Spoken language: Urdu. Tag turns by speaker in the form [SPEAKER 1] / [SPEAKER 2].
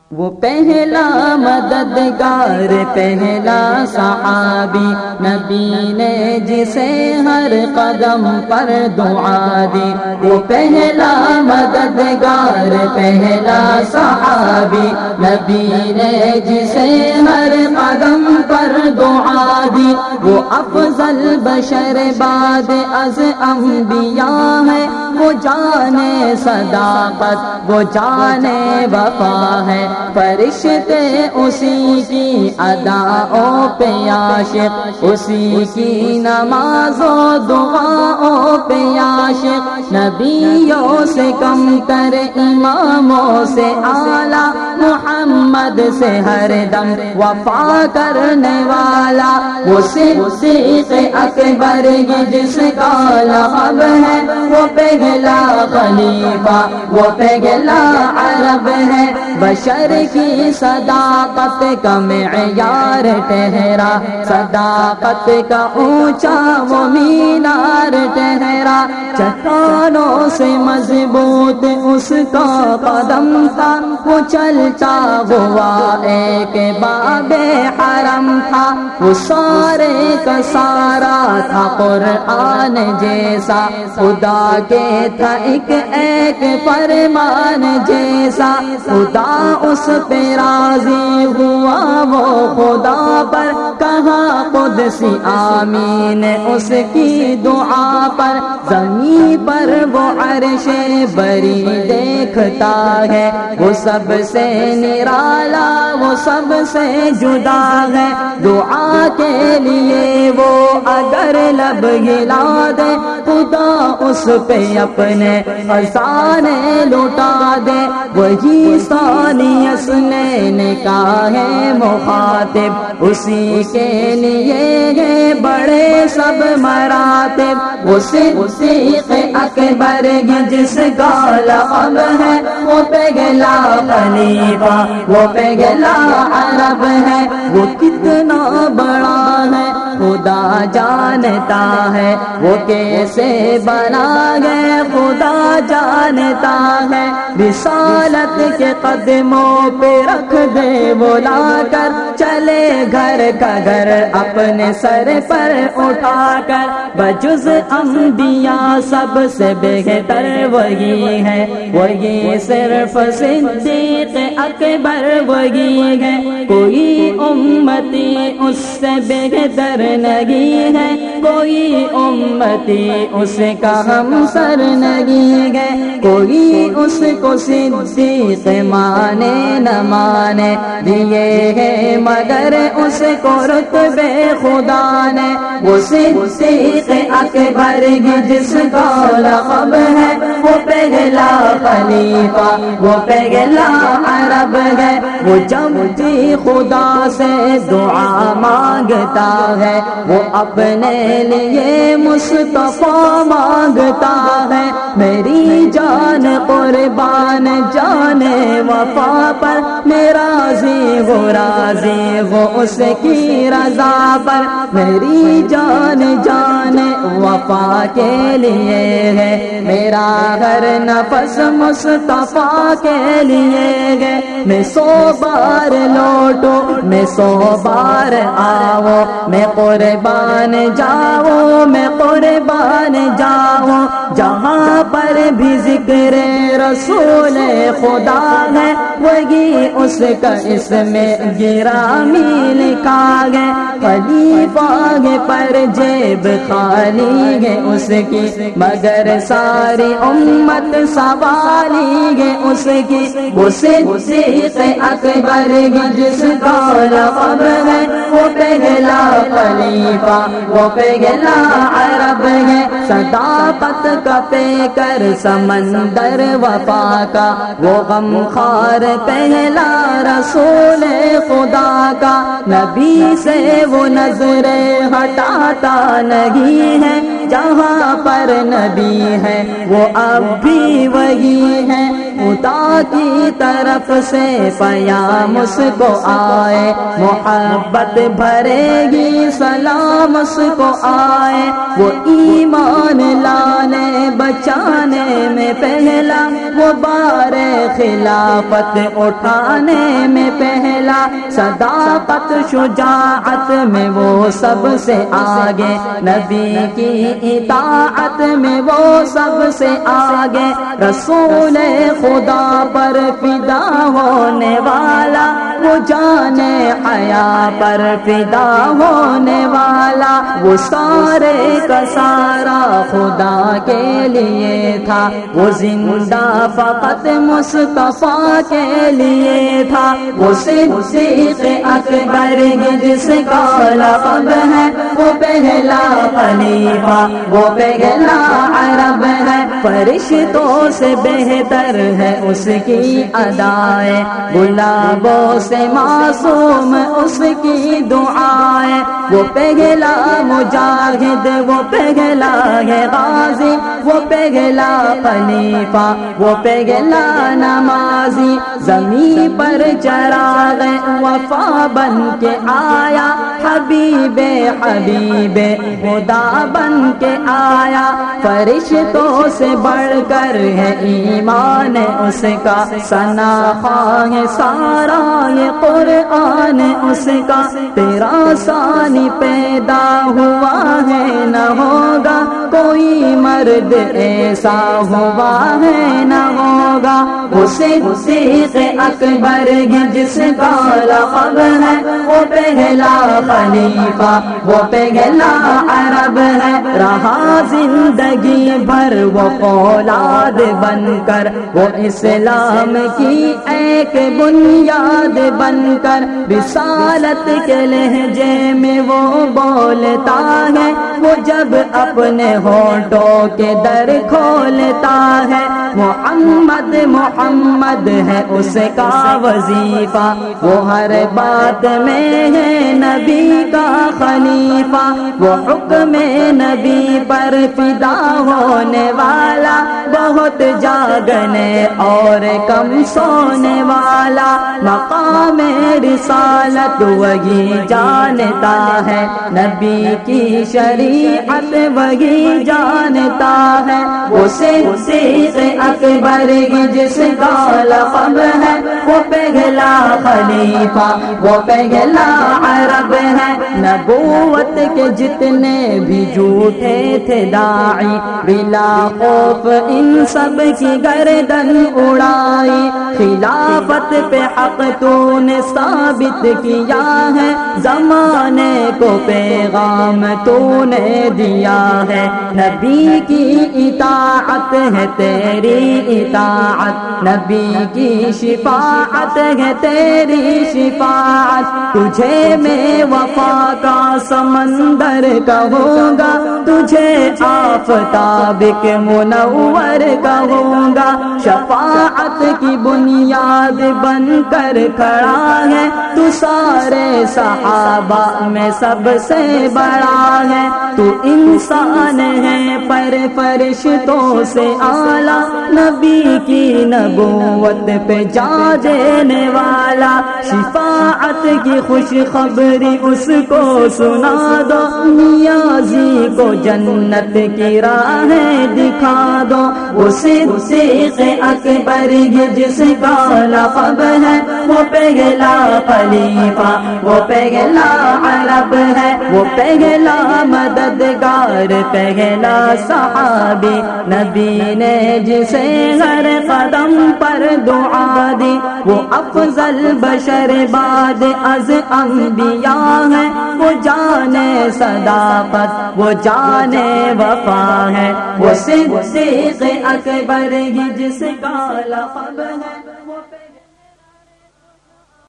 [SPEAKER 1] وہ پہلا مددگار پہلا صحابی نبی نے جسے ہر قدم پر دعا دی. وہ پہلا مددگار پہلا صحابی نبی نے جسے ہر قدم پر دعا دی. وہ افضل بشر بعد از انبیاء ہے. وہ جانے صداقت وہ جانے وفا ہے. فرشتے اسی کی اداؤں پہ عاشق اسی کی نماز و دعاؤں پہ عاشق. نبیوں سے کم تر اماموں سے اعلیٰ محمد سے ہر دم وفا کرنے والا. وہ صدیق اکبر جس کا لقب ہے وہ پہلا خلیفہ وہ پہلا عرب ہے. بشر کی صداقت کا معیار ٹھہرا صداقت کا اونچا وہ مینار ٹھہرا. چٹانوں سے مضبوط اس کا قدم تھا. وہ چلتا ہوا ایک باب حرم تھا. وہ سارے کا سارا تھا قرآن جیسا. خدا کے تھا ایک فرمان جیسا. خدا اس پہ راضی ہوا وہ خدا پر کہا قدسی آمین اس کی دعا پر. زمین پر وہ عرش بری دیکھتا ہے. وہ سب سے نرالا وہ سب سے جدا ہے. دعا کے لیے وہ اگر لب گلا دے خدا اس پہ اپنے خزانے لوٹا دے. وہی ثانی اسنین کا ہے مخاطب اسی کے لیے ہے بڑے سب مراتب. وہ صدیق اکبر جس کا لقب ہے وہ پہلا خلیفہ وہ پہلا عرب ہے. وہ کتنا بڑا ہے خدا جانتا ہے. وہ کیسے بنا گئے خدا جانتا ہے. رسالت کے قدموں پہ رکھ دے وہ لا کر چلے گھر کا گھر اپنے سر پر اٹھا کر. بجز انبیاء سب سے بہتر وہی ہے. وہی صرف صدیق اکبر وہی ہے. کوئی امتی اس سے بہتر نہیں ہے. کوئی امتی اس کا ہمسر نہیں ہے. کوئی اس کو صدیق مانے نہ مانے دیے ہے مگر اس کو رتبے خدا نے. وہ صدیق اکبر جس کا لقب ہے وہ پہلا خلیفہ وہ پہلا عرب ہے. وہ جب بھی خدا سے دعا مانگتا ہے وہ اپنے لیے مصطفیٰ مانگتا ہے. میری جان قربان جانے وفا پر میرا راضی وہ اس کی رضا پر. میری جان وفا کے لیے ہے. میرا ہر نفس مصطفیٰ کے لیے ہے. میں 100 بار لوٹوں میں 100 بار آؤں میں قربان جاؤں میں قربان جاؤں. جہاں پر بھی ذکر رسول خدا ہے وہی اس کا اس میں گرامی لکھا ہے. خلیفہ پر جیب خالی ہے اس کی مگر ساری امت سوالی ہے اس کی. وہ صدیق اکبر جس کا لقب ہے وہ پہلا خلیفہ وہ پہلا عرب ہے. صداقت کا پیکر سمندر وفا کا وہ غمخوار پہلا رسول خدا کا. نبی سے وہ نظریں ہٹاتا نہیں ہے. جہاں پر نبی ہے وہ اب بھی وہی ہے. خدا کی طرف سے پیام اس کو آئے محبت بھرے گی سلام اس کو آئے. وہ ایمان لانے بچانے میں پہلا وہ بار خلافت اٹھانے میں پہلا، صداقت شجاعت میں وہ سب سے آگے، نبی کی اطاعت میں وہ سب سے آگے، رسول خدا پر فدا ہونے والا، وہ جانے حیا پر فدا ہونے والا، وہ سارے کا سارا خدا کے لیے تھا، وہ زندہ فقط مصطفیٰ کے لیے تھا، وہ صدیق اکبر جس کا لقب ہے، وہ پہلا خلیفہ، وہ پہلا عرب ہے، فرشتوں سے بہتر ہے اس کی ادائیں، گلابوں سے معصوم اس کی دعائیں، وہ پہلا مجاہد، وہ پہلا ہے غازی، وہ پہلا خلیفہ، وہ پہلا نمازی، زمین پر چراغ وفا بن کے آیا، حبیب حبیب خدا بن کے آیا، فرشتوں سے بڑھ کر ہے ایمان اس کا، ثنا خواہ سارا یہ قرآن اس کا، تیرا ثانی پیدا ہوا ہے نہ ہوگا کوئی مرد ایسا ہوا ہے نہ ہوگا، وہ صدیق اکبر جس کا لقب ہے، وہ پہلا خلیفہ، وہ پہلا عرب ہے، رہا زندگی بھر وہ اولاد بن کر، وہ اسلام کی ایک بنیاد بن کر، رسالت کے لہجے میں وہ بولتا ہے، وہ جب اپنے ہونٹوں کے در کھولتا ہے، محمد محمد ہے اس کا وظیفہ، وہ ہر بات میں ہے نبی کا خلیفہ، وہ حکم نبی پر فدا ہونے والا، بہت جاگنے اور کم سونے والا، مقام رسالت وہی جانتا ہے، نبی کی شریعت وہی جانتا ہے، وہ صدیق اکبر جس کا لقب ہے، وہ پہلا خلیفہ، وہ پہلا عرب ہے، نبوت کے جتنے بھی جھوٹے تھے داعی، بلا خوف ان سب کی گردن اڑائی، خلافت پہ حق تو نے ثابت کیا ہے، زمانے کو پیغام تو نے دیا ہے، نبی کی اطاعت ہے تیری اطاعت، نبی کی شفاعت ہے تیری شفاعت، تجھے میں وفا کا سمندر کہوں گا، تجھے آفتاب کے منور کہوں گا، شفاعت کی بنیاد بن کر کھڑا ہے، تو سارے صحابہ میں سب سے بڑا ہے، تو انسان ہے پر فرشتوں سے اعلیٰ، نبی کی نبوت پہ جا دینے والا، شفاعت کی خوشخبری اس کو سنا دو، نیازی کو جنت کی راہیں دکھا دو، وہ صدیق اکبر جس کا لقب ہے، وہ پہلا خلیفہ، وہ پہلا عرب ہے، وہ پہلا مددگار، پہلا صحابی، نبی نے جسے ہر قدم پر دعا دی، وہ افضل بشر بعد از انبیاء ہے، وہ جانے صداقت، وہ جانے وفا ہے، وہ صدیق اکبر جس کا لقب ہے، وہ